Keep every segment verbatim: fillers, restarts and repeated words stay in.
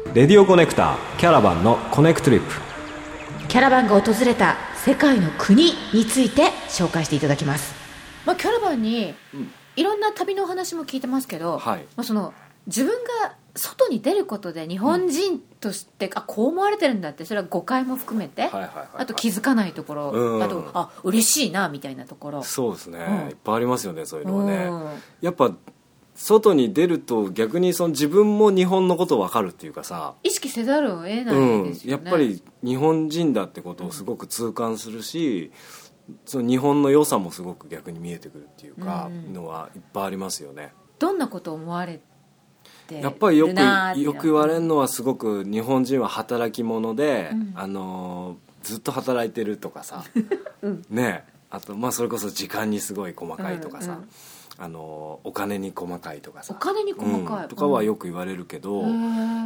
レディオコネクターキャラバンのコネクトリップ。 キャラバンが訪れた世界の国について紹介していただきます。まあ、キャラバンにいろんな旅のお話も聞いてますけど、はい、まあ、その自分が外に出ることで日本人として、うん、あこう思われてるんだって、それは誤解も含めて、はいはいはいはい、あと気づかないところ、うん、あとあ嬉しいなみたいなところ。 そうですね、うん、いっぱいありますよね、そういうのはね、うん、やっぱ外に出ると逆にその自分も日本のこと分かるっていうかさ、 意識せざるを得ないですよね、 うん、やっぱり日本人だってことをすごく痛感するし、うん、その日本の良さもすごく逆に見えてくるっていうか、うん、のはいっぱいありますよね。 どんなことを思われてやっぱりよくよく言われるのは、すごく日本人は働き者で、うん、あのずっと働いてるとかさ、うん、ね、あと、まあ、それこそ時間にすごい細かいとかさ、うんうん、あのお金に細かいとかさ、 お金に細かい、 うん、とかはよく言われるけど、うん、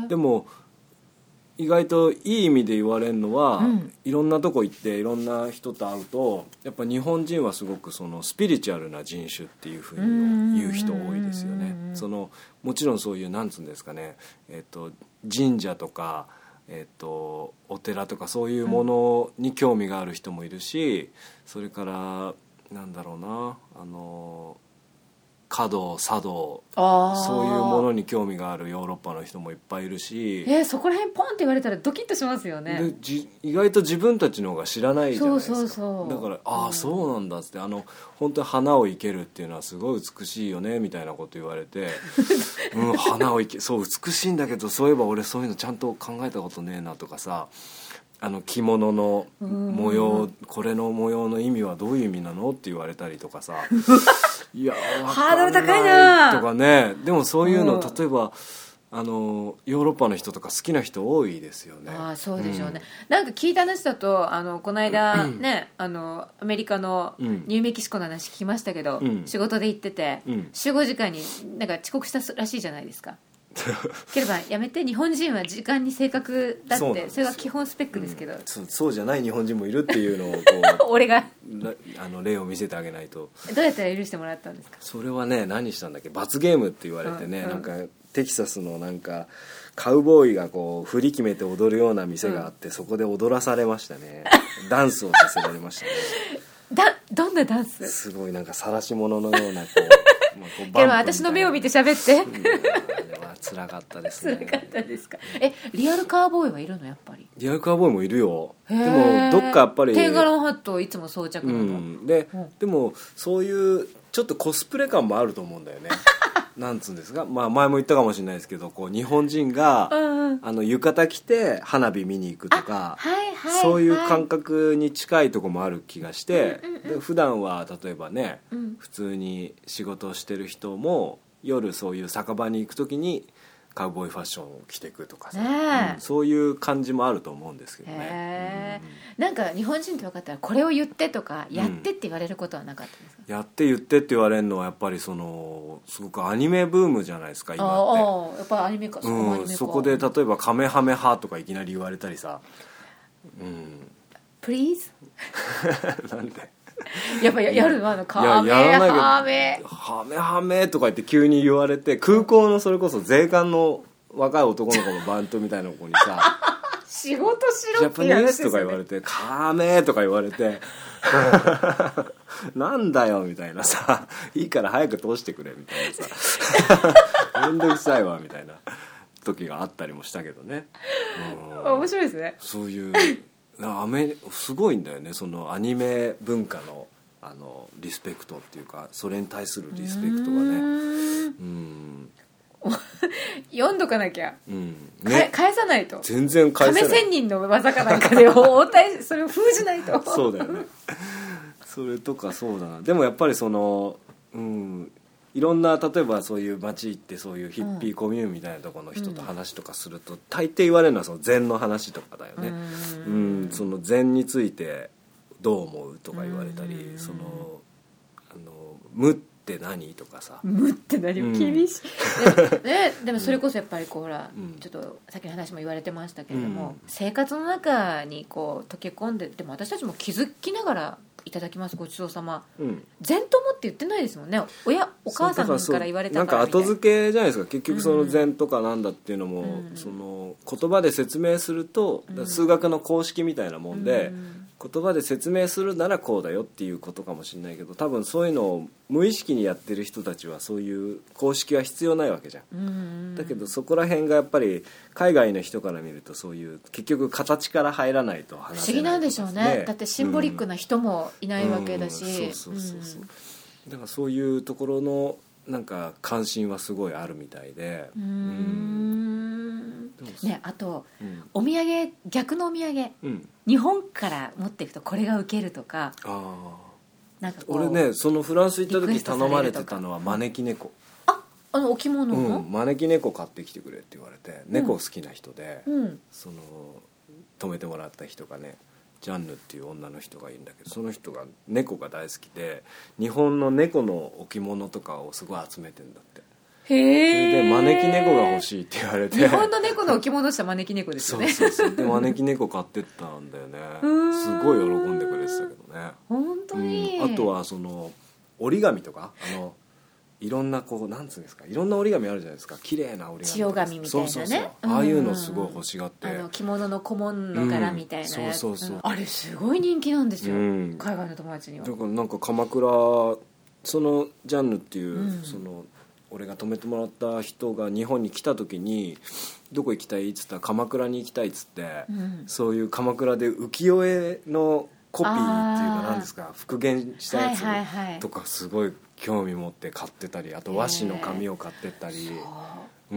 でも意外といい意味で言われるのは、うん、いろんなとこ行っていろんな人と会うと、やっぱ日本人はすごくそのスピリチュアルな人種っていうふうに言う人多いですよね。そのもちろんそういうなんつうんですかね、えー、と神社とか、えー、とお寺とかそういうものに興味がある人もいるし、それからなんだろうな、あの華道茶道、そういうものに興味があるヨーロッパの人もいっぱいいるし、 えー、そこら辺ポンって言われたらドキッとしますよね。 でじ意外と自分たちの方が知らないじゃないですか。 そうそうそう、 だからああ、うん、そうなんだっつって、あの本当に花を生けるっていうのはすごい美しいよねみたいなこと言われてうん、花を生けそう美しいんだけど、そういえば俺そういうのちゃんと考えたことねえなとかさ、あの着物の模様、これの模様の意味はどういう意味なのって言われたりとかさいやハードル高いなとかね。でもそういうの、例えばあのヨーロッパの人とか好きな人多いですよね。 ああ、そうでしょうね、うん、なんか聞いた話だと、あのこの間ね、あのアメリカのニューメキシコの話聞きましたけど、うん、仕事で行ってて、うん、集合時間になんか遅刻したらしいじゃないですかければやめて、日本人は時間に正確だって、それが基本スペックですけど、うん、 そ, そうじゃない日本人もいるっていうのをこう俺があの例を見せてあげないと。 どうやったら許してもらったんですか。 それはね、何したんだっけ、罰ゲームって言われてね、うんうん、なんかテキサスのなんかカウボーイがこう振り決めて踊るような店があって、うん、そこで踊らされましたねダンスをさせられましたねだどんなダンス。 すごいなんか晒し者のようなこうまあ、こうでも私の目を見て喋って、 うん、あれは辛かったですね。 辛かったですか。え、リアルカーボーイはいるの、やっぱり。 リアルカーボーイもいるよ。でもどっかやっぱりテーガロンハットをいつも装着なの、うん、 で、うん、でもそういうちょっとコスプレ感もあると思うんだよねなんつうんですか、まあ、前も言ったかもしれないですけど、こう日本人が、うんうん、あの浴衣着て花火見に行くとか、はいはい、そういう感覚に近いところもある気がして、うんうんうん、で普段は例えばね、うん、普通に仕事をしてる人も夜そういう酒場に行くときにカウボーイファッションを着ていくとかさ、ね、うん、そういう感じもあると思うんですけどね、 うん、なんか日本人って分かったらこれを言ってとかやってって言われることはなかったですか。 うん、やって言ってって言われるのはやっぱりそのすごくアニメブームじゃないですか今って。 ああ、やっぱりアニメか、そこもアニメか、うん、 そこで例えばカメハメハとかいきなり言われたりさ、うん、 Please なんでやっぱ や, やるの、あのカメハメハメハメとか言って急に言われて、空港のそれこそ税関の若い男の子のバンドみたいな子にさ仕事しろってジャパニーズとか言われて、カメとか言われてなんだよみたいなさ、いいから早く通してくれみたいなさめんどくさいわみたいな時があったりもしたけどね、 うん、面白いですね。 そういうアメすごいんだよね、そのアニメ文化のあのリスペクトっていうか、それに対するリスペクトがね、うん、 読んどかなきゃ、 うんね、 返さないと。 全然返せない。 亀仙人の技かなんかで応対それを封じないとそうだよねそれとかそうだな。でもやっぱりその、うん、いろんな例えばそういう街行ってそういうヒッピーコミューンみたいなところの人と話とかすると、うん、大抵言われるのはその禅の話とかだよね。うん、うん、その禅についてどう思うとか言われたり、うん、そのあの無って何とかさ、 無って何、うん、厳しいで, ね、でもそれこそやっぱりこうほら、うん、ちょっとさっきの話も言われてましたけれども、うん、生活の中にこう溶け込んで、でも私たちも気づきながらいただきますごちそうさま、 うん、 禅友って言ってないですもんね。親お母さんから言われたからみたいな。 なんか後付けじゃないですか結局。その禅とかなんだっていうのも、うん、その言葉で説明すると、うん、数学の公式みたいなもんで、うん、言葉で説明するならこうだよっていうことかもしれないけど、多分そういうのを無意識にやってる人たちはそういう公式は必要ないわけじゃん、うん、だけどそこら辺がやっぱり海外の人から見るとそういう結局形から入らないと話せない、ね、 不思議なんでしょうね。だってシンボリックな人もいないわけだし、 うんうん、そうそうそうそう、だからそういうところのなんか関心はすごいあるみたいで、うーん、 うんね、あと、うん、お土産逆のお土産、うん、日本から持っていくとこれがウケるとか、あなんか俺ねそのフランス行った時頼まれてたのは招き猫。 あ、あの置物の、 うん、招き猫買ってきてくれって言われて、猫好きな人で、うん、その泊めてもらった人がねジャンヌっていう女の人がいるんだけど、その人が猫が大好きで日本の猫の置物とかをすごい集めてんだって。へえ。それで招き猫が欲しいって言われて、 日本の猫の置物した招き猫ですよね。 そうそうそう。で招き猫買ってったんだよね。すごい喜んでくれてたけどね。 本当に、 うん、あとはその折り紙とかあのいろんなこうなんつうんですか、いろんな折り紙あるじゃないですか、綺麗な折り紙、 千代紙みたいなね。 そうそうそう、ああいうのすごい欲しがって、 あの着物の小紋の柄みたいなやつ、うん、そうそうそう、うん、あれすごい人気なんですよ、うん、海外の友達には。 だからなんか鎌倉そのジャンヌっていう、うん、その俺が泊めてもらった人が日本に来た時にどこ行きたいっつったら鎌倉に行きたいっつって、うん、そういう鎌倉で浮世絵のコピーっていうかなんですか復元したやつとかすごい興味持って買ってたり、あと和紙の紙を買ってったり、うん、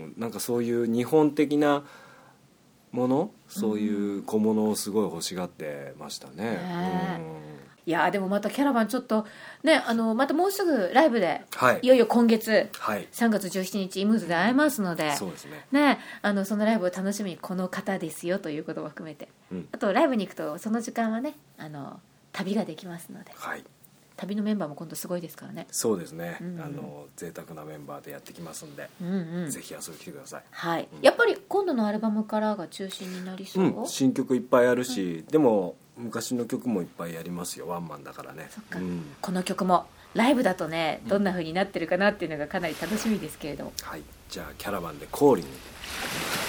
なんかそういう日本的なもの、そういう小物をすごい欲しがってましたね、うんいやでもまたキャラバンちょっとね、あのまたもうすぐライブで、はい、いよいよ今月、はい、さんがつじゅうしちにちイムズで会えますので、 そうですね、 ね、あのそのライブを楽しみにこの方ですよということも含めて、うん、あとライブに行くとその時間はねあの旅ができますので、はい、旅のメンバーも今度すごいですからね。 そうですね、うんうん、あの贅沢なメンバーでやってきますんで、うんうん、ぜひ遊びに来てください、 はいうん、やっぱり今度のアルバムからが中心になりそう、 うん、新曲いっぱいあるし、うん、でも昔の曲もいっぱいやりますよ、ワンマンだからね。 そっか、うん、この曲もライブだとねどんな風になってるかなっていうのがかなり楽しみですけれども、 はい、じゃあキャラバンでコーリング。